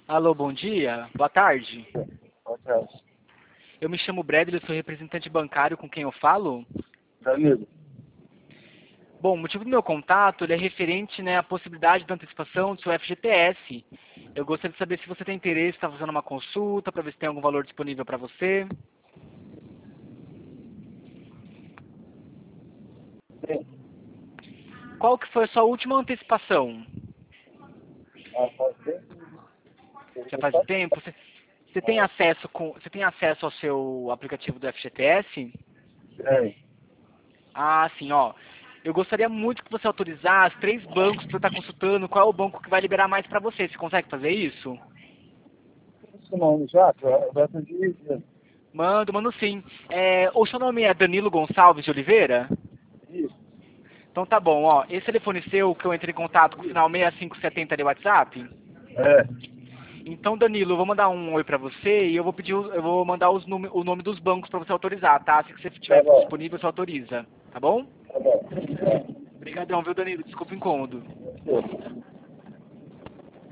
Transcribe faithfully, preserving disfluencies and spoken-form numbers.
Alô, bom dia. Boa tarde. Boa tarde. Eu me chamo Bradley, sou representante bancário com quem eu falo. Danilo. Bom, o motivo do meu contato ele é referente, né, à possibilidade da antecipação do seu F G T S. Eu gostaria de saber se você tem interesse, está fazendo uma consulta para ver se tem algum valor disponível para você. Sim. Qual que foi a sua última antecipação? Ah, faz tempo. Já Ele faz um tá- tempo? Você, você tem Ah, acesso com, você tem acesso ao seu aplicativo do F G T S? é. Ah, sim, ó. Eu gostaria muito que você autorizasse três bancos para eu estar consultando qual é o banco que vai liberar mais para você. Você consegue fazer isso? Isso não, já, vai atender. Mando, mando sim. É, o seu nome é Danilo Gonçalves de Oliveira? Isso, Então tá bom, ó. Esse telefone seu que eu entrei em contato com o final seis cinco sete zero de WhatsApp? é. Então, Danilo, eu vou mandar um oi pra você e eu vou pedir, o- eu vou mandar os nome, o nome dos bancos pra você autorizar, tá? Se você tiver Tá bom, disponível, você autoriza, tá bom? tá bom. Obrigadão, viu, Danilo? Desculpa o incômodo. É.